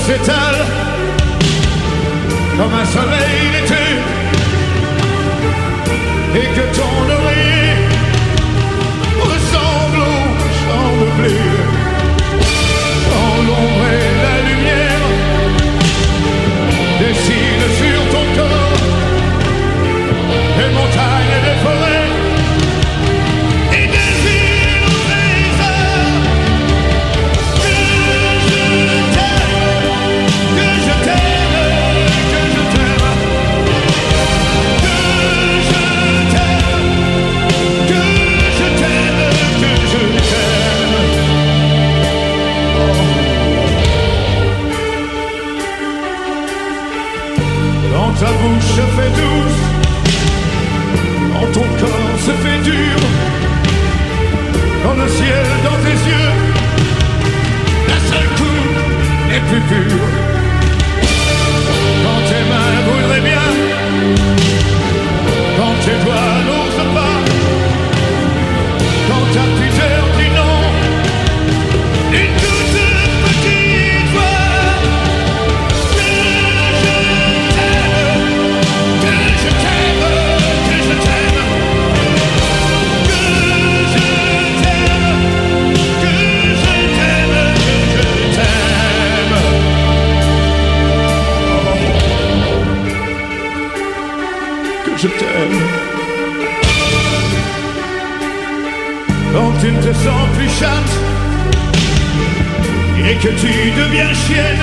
s'étale comme un soleil d'été et que ton oreiller ressemble au champ de blé. Quand l'ombre et la lumière dessinent sur ton corps des montagnes et des forêts et des îles au trésor. Que je t'aime, que je t'aime, que je t'aime, que je t'aime, que je t'aime. Quand ta bouche se fait douce, quand ton corps se fait dur, quand le ciel dans tes yeux, d'un seul coup n'est plus pur. Quand tes mains voudraient bien, quand tes doigts n'osent pas, quand ta pudeur dit non, une toute petite voix. Que je t'aime, que je t'aime, que je t'aime, que je t'aime, que je t'aime. Que je t'aime. Quand tu ne te sens plus chatte et que tu deviens chienne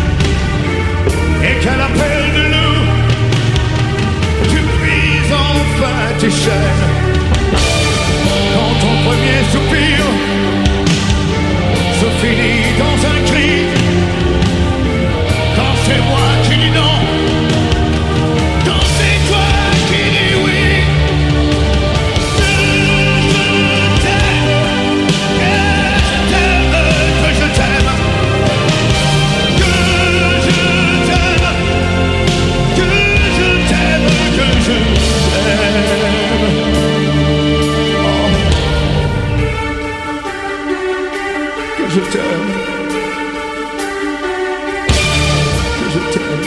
et qu'à l'appel de loup tu brises enfin tes chaînes. Quand ton premier soupir se finit dans un cri, quand c'est moi qui dis non, quand c'est toi qui dis oui. Que je t'aime, que je t'aime, que je t'aime, que je t'aime, que je t'aime. Oh. Que je t'aime, que je t'aime.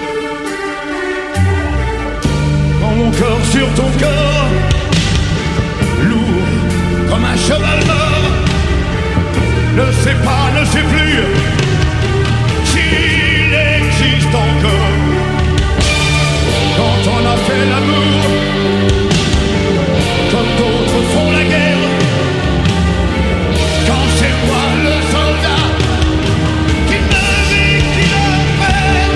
Quand mon corps sur ton corps, lourd comme un cheval mort, ne sait pas, ne sait plus s'il existe encore. Quand on a fait l'amour, comme d'autres font la guerre, quand c'est moi le soldat qui ne vit qu'il a fait.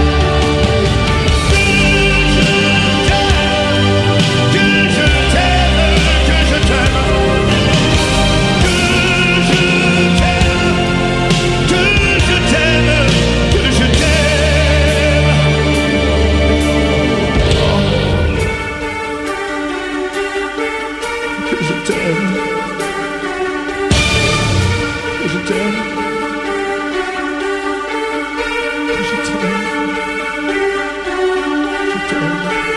Que je t'aime, que je t'aime, que je t'aime, que je t'aime, que je t'aime. Que je t'aime, que je t'aime, que je t'aime, je t'aime.